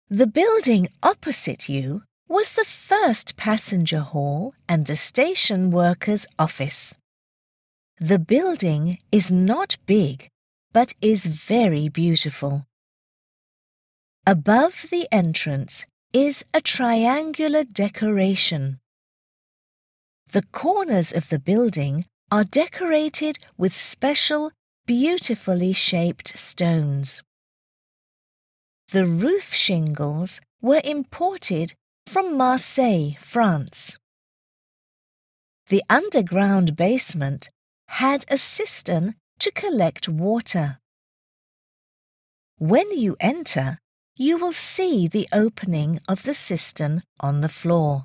The building opposite you was the first passenger hall and the station worker's office. The building is not big, but is very beautiful. Above the entrance is a triangular decoration. The corners of the building are decorated with special, beautifully shaped stones. The roof shingles were imported from Marseille, France. The underground basement had a cistern to collect water. When you enter, you will see the opening of the cistern on the floor.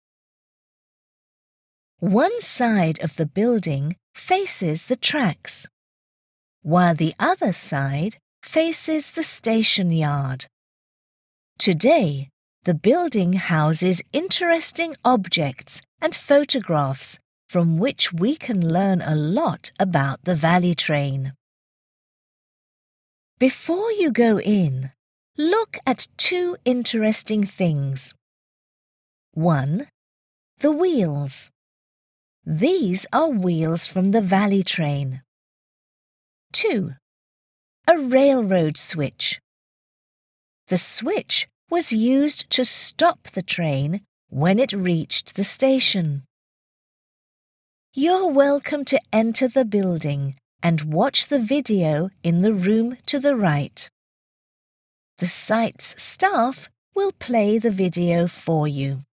One side of the building faces the tracks, while the other side faces the station yard. Today, the building houses interesting objects and photographs from which we can learn a lot about the Valley Train. Before you go in, look at two interesting things. 1. The wheels. These are wheels from the Valley Train. 2. A railroad switch. The switch was used to stop the train when it reached the station. You're welcome to enter the building and watch the video in the room to the right. The site's staff will play the video for you.